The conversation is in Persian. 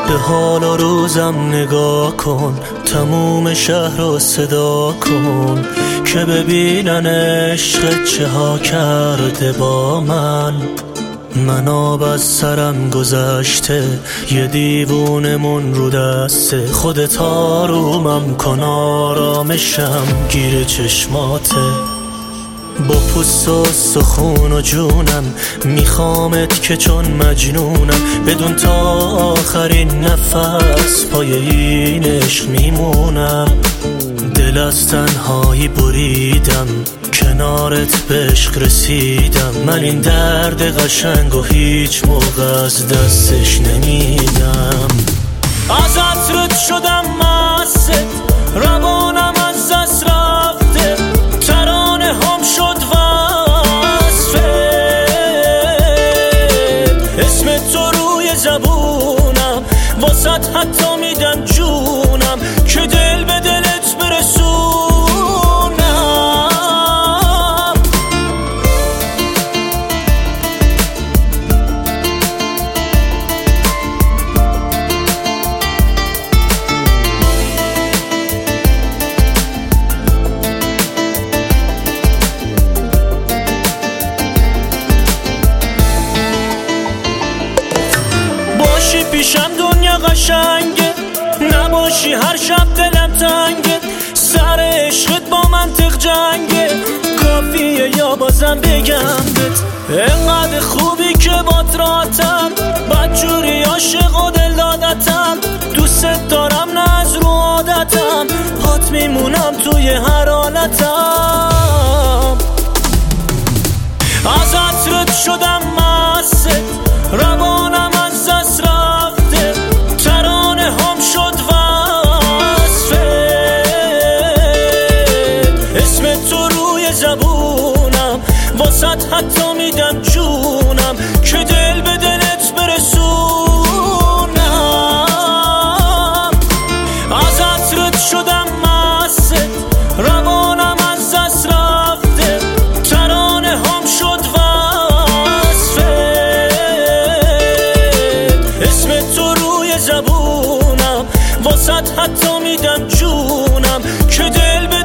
به حال و روزم نگاه کن، تموم شهر رو صدا کن که ببینن عشق چه ها کرده با من. آب از سرم گذشته، یه دیوونمون رو دسته، خودت آرومم کن آرامشم گیر چشماته. با پوست و سخون و جونم میخوامت که چون مجنونم، بدون تا آخرین نفس پای این عشق میمونم. دل از تنهایی بریدم، کنارت به عشق رسیدم. من این درد قشنگ و هیچ موقع از دستش نمیدم. ازت رد شدم مست، روانم از دست رفته، ترانه هم شد وصفت، اسم تو روی زبونم، واسط حتی میدم جونم که دل به دلت برسونم. باشی پیشم دنیا قشنگه، نباشی هر شب دلم تنگه، سر عشقت با منطق جنگه، کافیه یا بازم بگم بهت انقدر خوبی که بات راتم، بدجوری عاشق و دل دادتم، دوست دارم نه از رو عادتم، هات میمونم توی هر حالتم. ازت رد شدم مست، روانم از دست رفته، ترانه هم شد وصفت، اسم تو روی زبونم، واسط حتی میدم جونم که دل به دلت برسونم. ازت رد شدم مست، روانم از دست رفته، ترانه هم شد وصفت، اسم تو روی زبونم، واسط حتی میدم جونم که دل